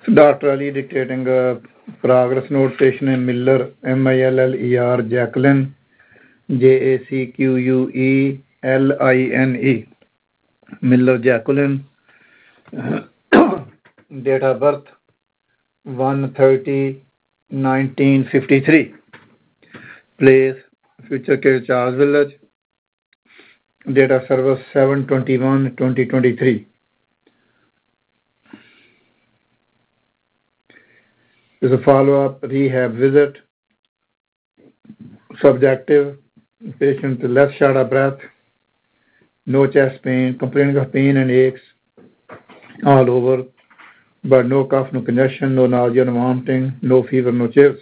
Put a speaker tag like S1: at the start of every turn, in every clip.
S1: Dr. Ali dictating a progress note. Patient name Miller, Miller, Jacqueline, Jacqueline, Miller Jacqueline. Date of birth 1/30/1953. Place Future Care Charles Village. Date of service 7/21/2023. Is a follow-up rehab visit. Subjective. Patient left short of breath. No chest pain. Complaining of pain and aches all over, but no cough, no congestion, no nausea, no vomiting, no fever, no chills.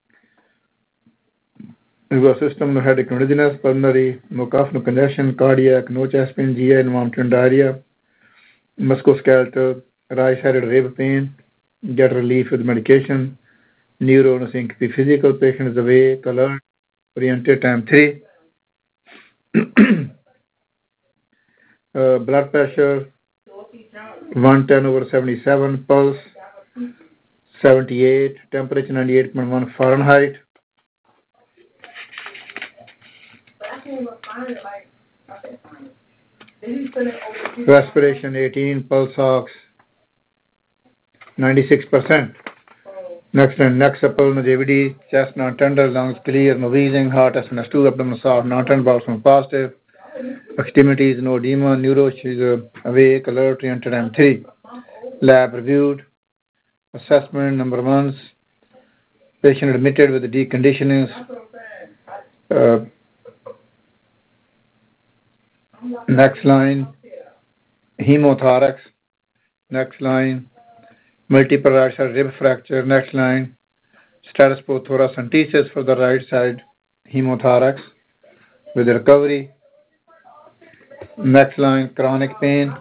S1: Nervous system, no headache, no dizziness. Pulmonary, no cough, no congestion. Cardiac, no chest pain, GI, no vomiting, diarrhea. Musculoskeletal, right-sided rib pain. Get relief with medication. Neuro, no syncope. Physical, patient is awake, alert, oriented, time 3. Blood pressure 110/77, pulse 78, temperature 98.1 Fahrenheit. Respiration 18, pulse ox 96%. Next and neck supple, no JVD, chest non tender, lungs clear, no wheezing, heart SNS2, abdomen soft, non tender, bowel positive. Extremities, no edema. Neuro, she's awake, alert, oriented, M3. Lab reviewed. Assessment number 1. Patient admitted with the deconditionings. Next line. Hemothorax. Next line. Multiple right side rib fracture. Next line. Status quo thoracentesis for the right side hemothorax with recovery. Next line, chronic pain.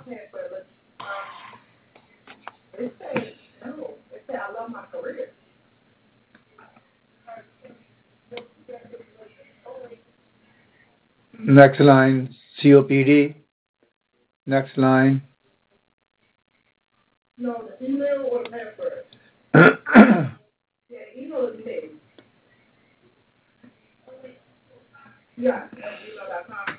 S1: Next line, COPD. Next line. No, the email or paper. Yeah, email is me. Yeah, email.com.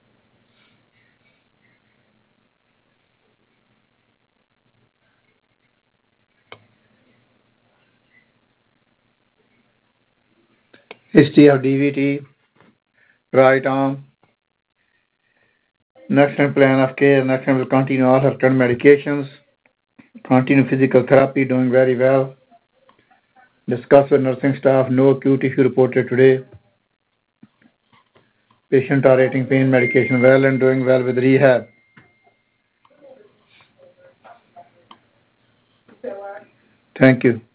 S1: History of DVT, right arm. Next time plan of care. Next time will continue all her current medications. Continue physical therapy, doing very well. Discuss with nursing staff, no acute issue reported today. Patient tolerating pain medication well and doing well with rehab. Thank you.